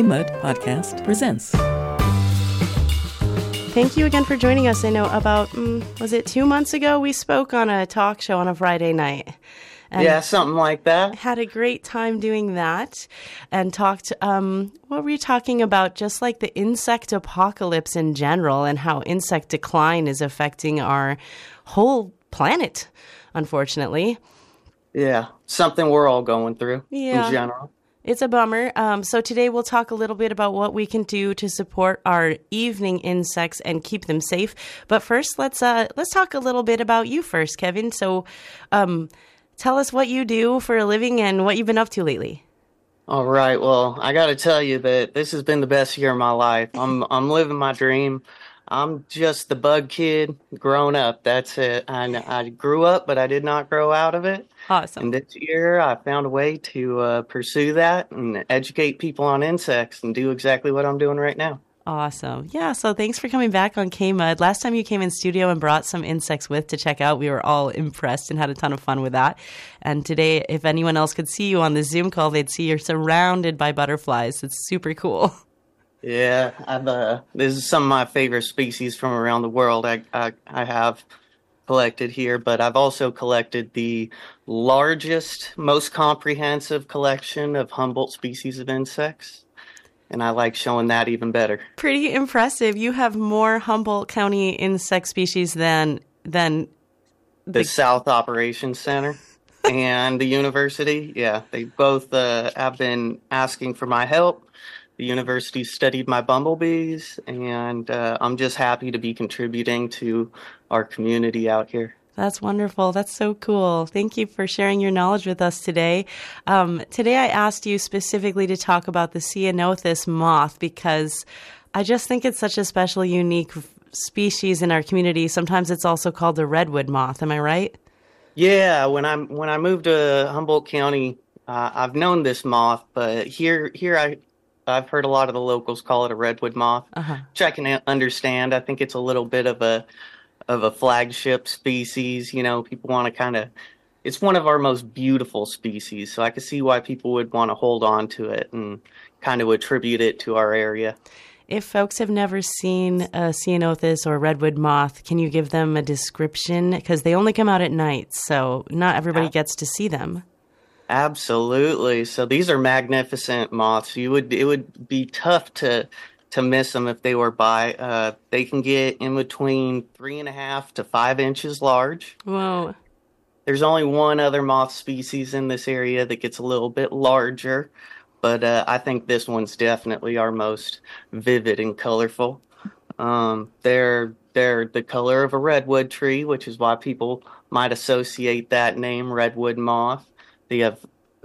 Mud Podcast presents. Thank you again for joining us. I know about, was it 2 months ago, we spoke on a talk show on a Friday night. And yeah, something like that. Had a great time doing that and talked, what were you talking about? Just like the insect apocalypse in general and how insect decline is affecting our whole planet, unfortunately. Yeah, something we're all going through in general. It's a bummer. So today we'll talk a little bit about what we can do to support our evening insects and keep them safe. But first, let's talk a little bit about you first, Kevin. So tell us what you do for a living and what you've been up to lately. All right. Well, I got to tell you that this has been the best year of my life. I'm living my dream. I'm just the bug kid grown up. That's it. I grew up, but I did not grow out of it. Awesome. And this year, I found a way to pursue that and educate people on insects and do exactly what I'm doing right now. Awesome. Yeah, so thanks for coming back on K-Mud. Last time you came in studio and brought some insects with to check out, we were all impressed and had a ton of fun with that. And today, if anyone else could see you on the Zoom call, they'd see you're surrounded by butterflies. It's super cool. Yeah, this is some of my favorite species from around the world I have collected here, but I've also collected the largest, most comprehensive collection of Humboldt species of insects, and I like showing that even better. Pretty impressive. You have more Humboldt County insect species than the South Operations Center and the university. Yeah, they both have been asking for my help. The university studied my bumblebees, and I'm just happy to be contributing to our community out here. That's wonderful. That's so cool. Thank you for sharing your knowledge with us today. Today I asked you specifically to talk about the Ceanothus moth because I just think it's such a special, unique species in our community. Sometimes it's also called the redwood moth. Am I right? Yeah. When I moved to Humboldt County, I've known this moth, but here I've heard a lot of the locals call it a redwood moth, which I can understand. I think it's a little bit of a flagship species. You know, people want to it's one of our most beautiful species. So I can see why people would want to hold on to it and kind of attribute it to our area. If folks have never seen a Ceanothus or redwood moth, can you give them a description? Because they only come out at night, so not everybody gets to see them. Absolutely. So these are magnificent moths. It would be tough to miss them if they were by. They can get in between 3.5 to 5 inches large. Whoa. There's only one other moth species in this area that gets a little bit larger, but I think this one's definitely our most vivid and colorful. They're the color of a redwood tree, which is why people might associate that name, redwood moth. They have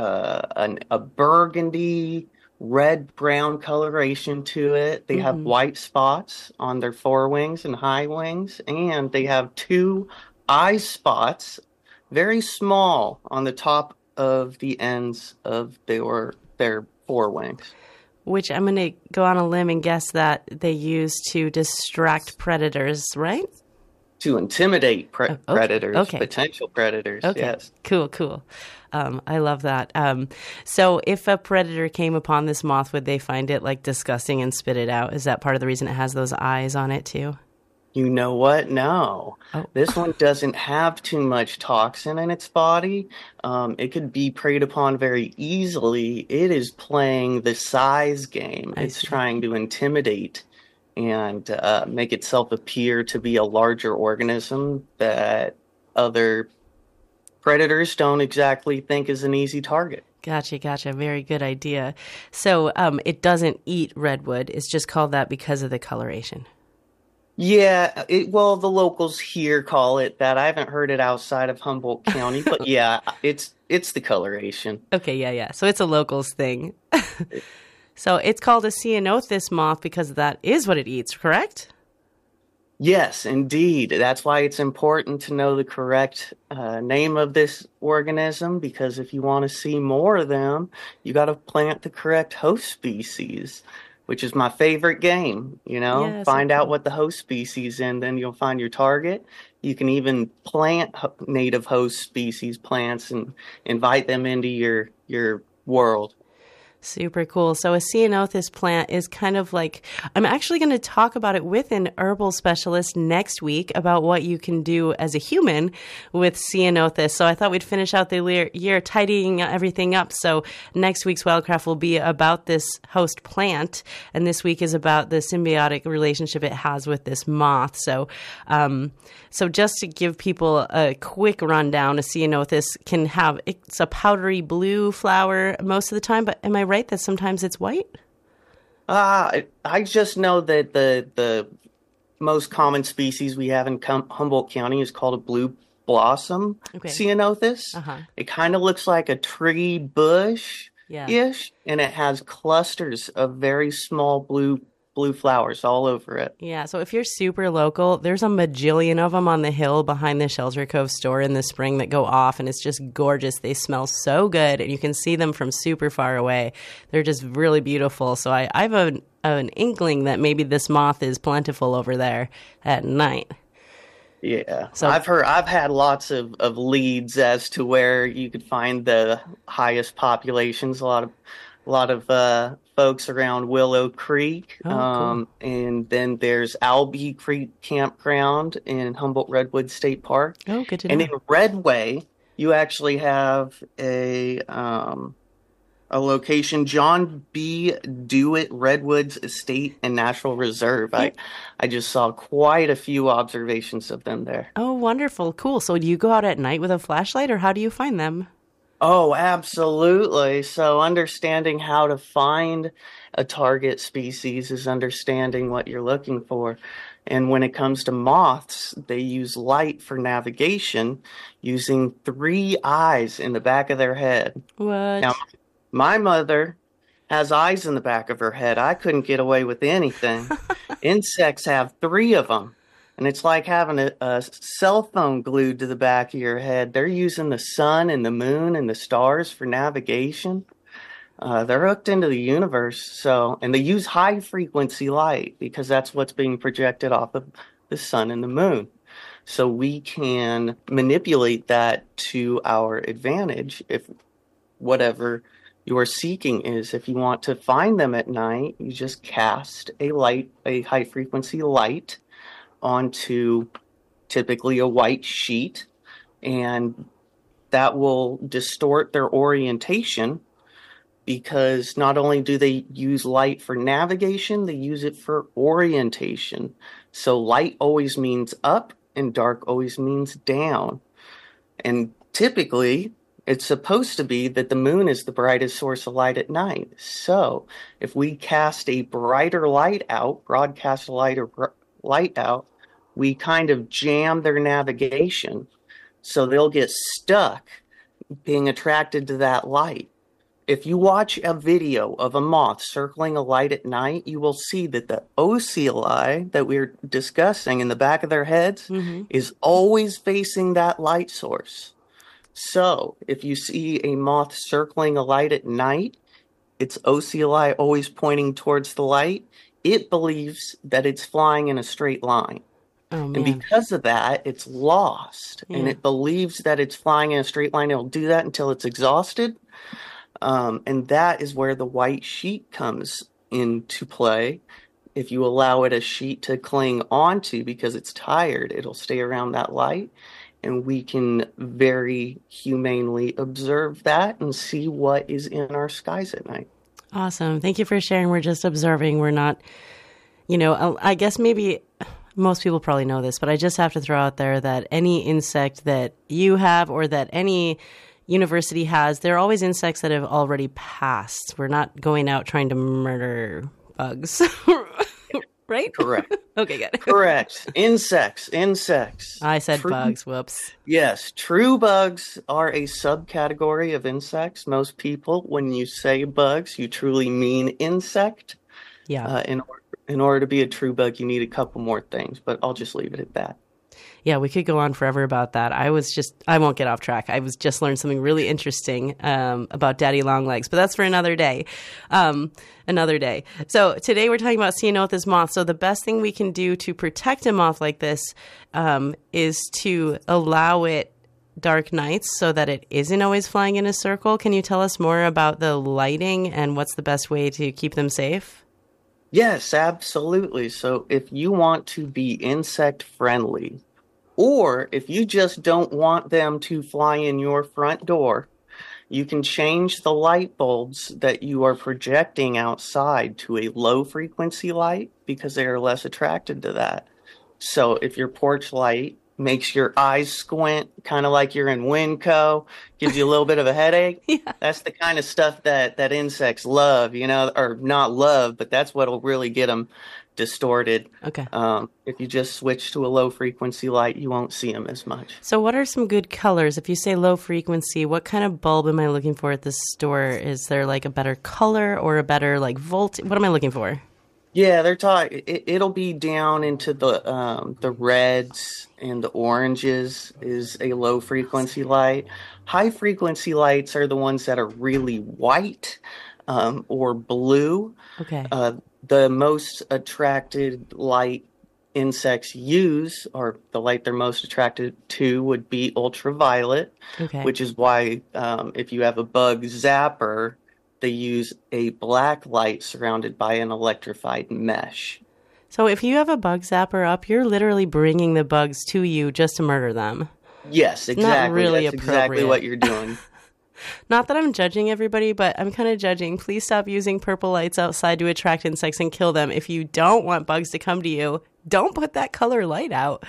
a burgundy, red-brown coloration to it. They have white spots on their forewings and high wings, and they have 2 eye spots, very small, on the top of the ends of their forewings. Which I'm going to go on a limb and guess that they use to distract predators, right? To intimidate predators, potential predators, yes. Cool. I love that. So if a predator came upon this moth, would they find it like disgusting and spit it out? Is that part of the reason it has those eyes on it too? You know what? No. Oh. This one doesn't have too much toxin in its body. It could be preyed upon very easily. It is playing the size game. It's trying to intimidate and make itself appear to be a larger organism that other predators don't exactly think is an easy target. Gotcha. Very good idea. So it doesn't eat redwood. It's just called that because of the coloration. Yeah, the locals here call it that. I haven't heard it outside of Humboldt County, but yeah, it's the coloration. Okay, yeah. So it's a locals thing. So it's called a Ceanothus moth because that is what it eats, correct? Yes, indeed. That's why it's important to know the correct name of this organism, because if you want to see more of them, you got to plant the correct host species, which is my favorite game. Find out what the host species is, and then you'll find your target. You can even plant native host species plants and invite them into your world. Super cool. So a ceanothus plant is kind of like, I'm actually going to talk about it with an herbal specialist next week about what you can do as a human with ceanothus. So I thought we'd finish out the year tidying everything up. So next week's Wildcraft will be about this host plant, and this week is about the symbiotic relationship it has with this moth. So, so just to give people a quick rundown, a ceanothus it's a powdery blue flower most of the time, but am I right that sometimes it's white? I just know that the most common species we have in Humboldt County is called a blue blossom ceanothus. It kind of looks like a tree bush-ish, and it has clusters of very small blue flowers all over it. Yeah, so if you're super local, there's a majillion of them on the hill behind the Shelter Cove store in the spring that go off, and it's just gorgeous. They smell so good, and you can see them from super far away. They're just really beautiful. So I have an inkling that maybe this moth is plentiful over there at night. Yeah, so I've had lots of leads as to where you could find the highest populations. A lot of folks around Willow Creek, cool. And then there's Albee Creek Campground in Humboldt Redwood State Park. Oh, good to know. And in Redway, you actually have a location, John B. Dewitt Redwoods Estate and Natural Reserve. I just saw quite a few observations of them there. Oh, wonderful. Cool. So do you go out at night with a flashlight, or how do you find them? Oh, absolutely. So understanding how to find a target species is understanding what you're looking for. And when it comes to moths, they use light for navigation using 3 eyes in the back of their head. What? Now, my mother has eyes in the back of her head. I couldn't get away with anything. Insects have 3 of them. And it's like having a cell phone glued to the back of your head. They're using the sun and the moon and the stars for navigation. They're hooked into the universe. And they use high frequency light because that's what's being projected off of the sun and the moon. So we can manipulate that to our advantage if whatever you are seeking is. If you want to find them at night, you just cast a high frequency light onto typically a white sheet, and that will distort their orientation because not only do they use light for navigation, they use it for orientation. So light always means up and dark always means down. And typically it's supposed to be that the moon is the brightest source of light at night. So if we cast a brighter light out, broadcast a lighter light out, we kind of jam their navigation, so they'll get stuck being attracted to that light. If you watch a video of a moth circling a light at night, you will see that the oculi that we're discussing in the back of their heads is always facing that light source. So if you see a moth circling a light at night, its oculi always pointing towards the light, it believes that it's flying in a straight line. Oh, man. And because of that, it's lost. And it believes that it's flying in a straight line. It'll do that until it's exhausted. And that is where the white sheet comes into play. If you allow it a sheet to cling onto because it's tired, it'll stay around that light. And we can very humanely observe that and see what is in our skies at night. Awesome. Thank you for sharing. We're just observing. We're not, I guess maybe most people probably know this, but I just have to throw out there that any insect that you have or that any university has, they're always insects that have already passed. We're not going out trying to murder bugs. Right? Correct. Okay, good. Correct. Insects. I said bugs. Whoops. Yes. True bugs are a subcategory of insects. Most people, when you say bugs, you truly mean insect. Yeah. In order to be a true bug, you need a couple more things, but I'll just leave it at that. Yeah, we could go on forever about that. I won't get off track. I was just learned something really interesting about daddy long legs, but that's for another day. So today we're talking about ceanothus moth. So the best thing we can do to protect a moth like this is to allow it dark nights so that it isn't always flying in a circle. Can you tell us more about the lighting and what's the best way to keep them safe? Yes, absolutely. So if you want to be insect friendly, or if you just don't want them to fly in your front door, you can change the light bulbs that you are projecting outside to a low frequency light because they are less attracted to that. So if your porch light makes your eyes squint, kind of like you're in Winco, gives you a little bit of a headache, Yeah. that's the kind of stuff that insects love, or not love, but that's what'll really get them distorted. Okay. If you just switch to a low frequency light, you won't see them as much. So what are some good colors? If you say low frequency, what kind of bulb am I looking for at the store? Is there like a better color or a better like volt? What am I looking for? Yeah, they're talking. It'll be down into the reds and the oranges is a low frequency light. High frequency lights are the ones that are really white or blue. Okay. The most attracted light insects use, or the light they're most attracted to, would be ultraviolet, Okay. which is why if you have a bug zapper, they use a black light surrounded by an electrified mesh. So if you have a bug zapper up, you're literally bringing the bugs to you just to murder them. Yes, exactly. Not really That's exactly appropriate. what you're doing. Not that I'm judging everybody, but I'm kind of judging. Please stop using purple lights outside to attract insects and kill them. If you don't want bugs to come to you, don't put that color light out.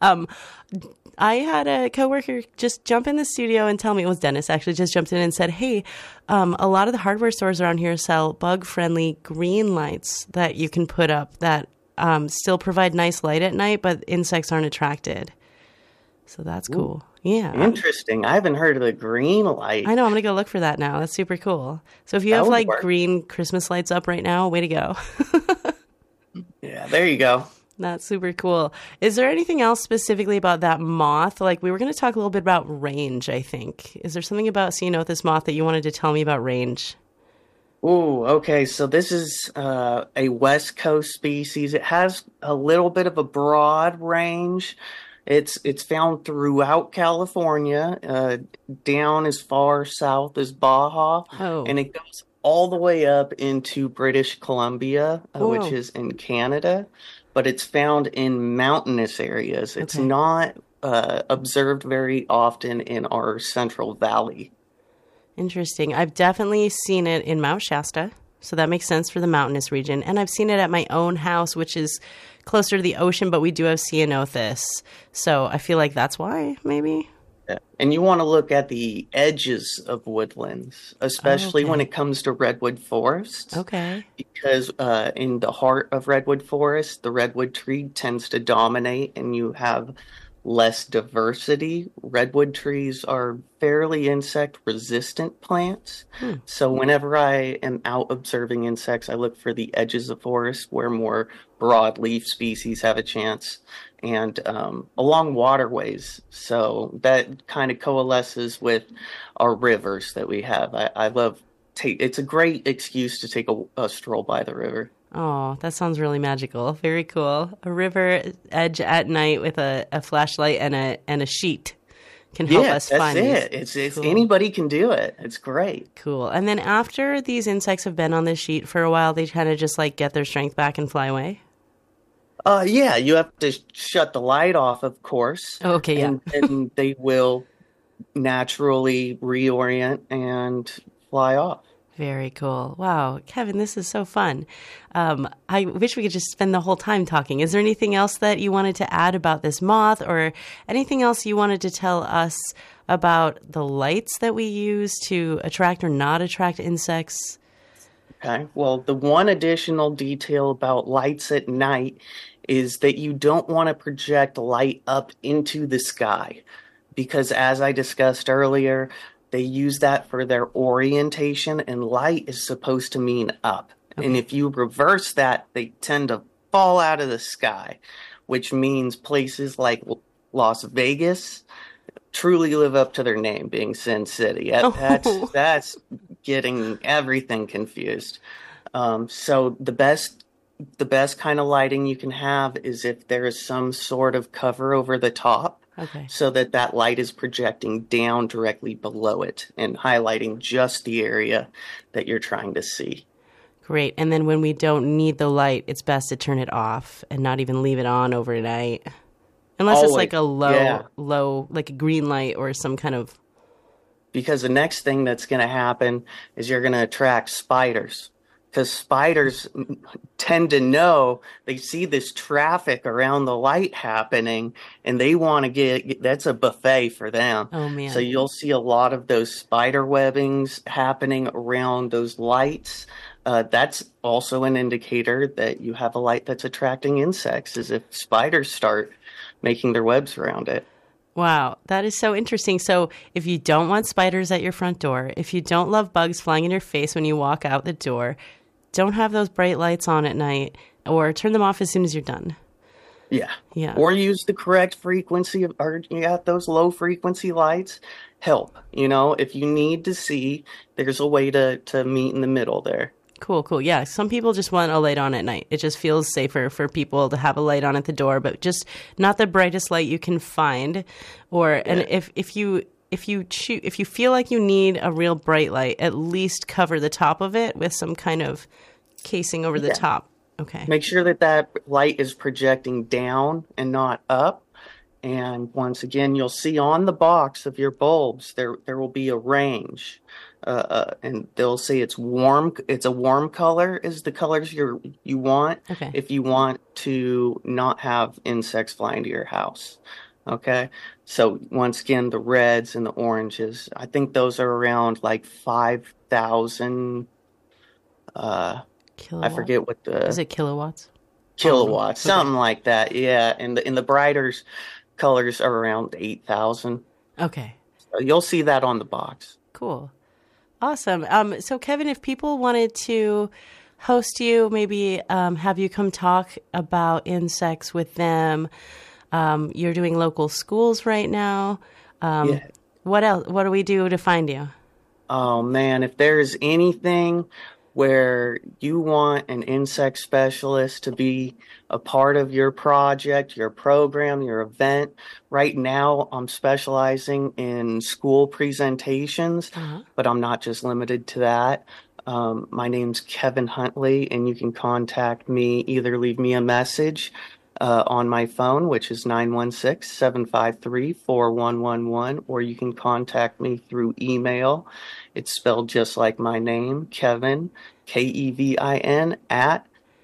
I had a coworker just jump in the studio and tell me, it was Dennis actually, just jumped in and said, hey, a lot of the hardware stores around here sell bug-friendly green lights that you can put up that still provide nice light at night, but insects aren't attracted. So that's cool. Yeah. Interesting. I haven't heard of the green light. I know. I'm going to go look for that now. That's super cool. So if you have would like work. green Christmas lights up right now, way to go. Yeah, there you go. That's super cool. Is there anything else specifically about that moth? Like we were going to talk a little bit about range, I think. Is there something about Ceanothus moth that you wanted to tell me about range? Ooh, okay. So this is a West Coast species. It has a little bit of a broad range. It's found throughout California, down as far south as Baja, Oh. and it goes all the way up into British Columbia, which Whoa. is in Canada. But it's found in mountainous areas. It's Okay. not observed very often in our Central Valley. Interesting. I've definitely seen it in Mount Shasta, so that makes sense for the mountainous region. And I've seen it at my own house, which is closer to the ocean, but we do have Ceanothus. So I feel like that's why, maybe. Yeah. And you want to look at the edges of woodlands, especially when Okay. it comes to redwood forests, Okay. because in the heart of redwood forest, the redwood tree tends to dominate and you have less diversity. Redwood trees are fairly insect resistant plants. So whenever I am out observing insects, I look for the edges of forest where more broadleaf species have a chance and along waterways. So that kind of coalesces with our rivers that we have. I love it's a great excuse to take a stroll by the river. Oh, that sounds really magical. Very cool. A river edge at night with a flashlight and a sheet can help Yeah, us that's find it. these. It's Cool. anybody can do it. It's great. Cool. And then after these insects have been on this sheet for a while, they kind of just like get their strength back and fly away. Yeah, you have to shut the light off, of course. Oh, okay, yeah. And they will naturally reorient and fly off. Very cool. Wow. Kevin, this is so fun. I wish we could just spend the whole time talking. Is there anything else that you wanted to add about this moth or anything else you wanted to tell us about the lights that we use to attract or not attract insects? Okay. Well, the one additional detail about lights at night is that you don't want to project light up into the sky because, as I discussed earlier, they use that for their orientation, and light is supposed to mean up. Okay. And if you reverse that, they tend to fall out of the sky, which means places like Las Vegas truly live up to their name, being Sin City. That's getting everything confused. So the best kind of lighting you can have is if there is some sort of cover over the top. Okay. so that that light is projecting down directly below it and highlighting just the area that you're trying to see. Great. And then when we don't need the light, it's best to turn it off and not even leave it on overnight. Unless it's like a low, like a green light or some kind of... Because the next thing that's going to happen is you're going to attract spiders. Because spiders tend to know, they see this traffic around the light happening, and they want to that's a buffet for them. Oh, man. So you'll see a lot of those spider webbings happening around those lights. That's also an indicator that you have a light that's attracting insects, is if spiders start making their webs around it. Wow, that is so interesting. So if you don't want spiders at your front door, if you don't love bugs flying in your face when you walk out the door, don't have those bright lights on at night, or turn them off as soon as you're done. Yeah. Yeah. Or use the correct frequency or you got those low frequency lights. Help. If you need to see, there's a way to meet in the middle there. Cool. Yeah. Some people just want a light on at night. It just feels safer for people to have a light on at the door, but just not the brightest light you can find. And if you feel like you need a real bright light, at least cover the top of it with some kind of casing over the top. Okay. Make sure that light is projecting down and not up. And once again, you'll see on the box of your bulbs, there will be a range. And they'll say it's warm. It's a warm color is the colors you want. Okay. If you want to not have insects flying to your house. Okay. So once again, the reds and the oranges, I think those are around like 5,000. I forget what is it kilowatts? Kilowatts, okay. Something like that. Yeah. And the brighter colors are around 8,000. Okay. So you'll see that on the box. Cool. Awesome. So Kevin, if people wanted to host you, maybe have you come talk about insects with them, you're doing local schools right now. Yeah. What else? What do we do to find you? Oh man, if there's anything where you want an insect specialist to be a part of your project, your program, your event. Right now, I'm specializing in school presentations, but I'm not just limited to that. My name's Kevin Huntley, and you can contact me, either leave me a message on my phone, which is 916-753-4111, or you can contact me through email. It's spelled just like my name, Kevin, Kevin, at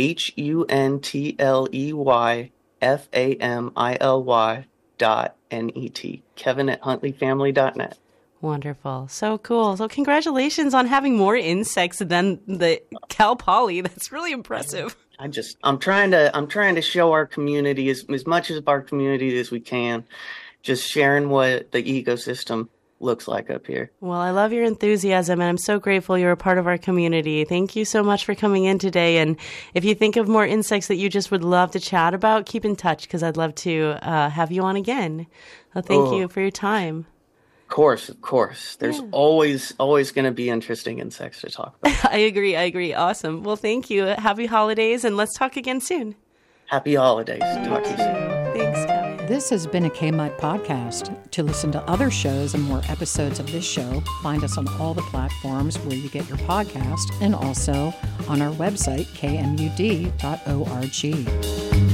HUNTLEYFAMILY.net, Kevin@HuntleyFamily.net. Wonderful. So cool. So congratulations on having more insects than the Cal Poly. That's really impressive. I'm trying to show our community as much of our community as we can, just sharing what the ecosystem looks like up here. Well, I love your enthusiasm, and I'm so grateful you're a part of our community. Thank you so much for coming in today. And if you think of more insects that you just would love to chat about, keep in touch, because I'd love to have you on again. Well, thank you for your time. Of course. There's always going to be interesting insects to talk about. I agree. Awesome. Well, thank you. Happy holidays, and let's talk again soon. Happy holidays. Talk to you soon. Thanks, Kevin. This has been a Kmart podcast. To listen to other shows and more episodes of this show, find us on all the platforms where you get your podcast and also on our website, kmud.org.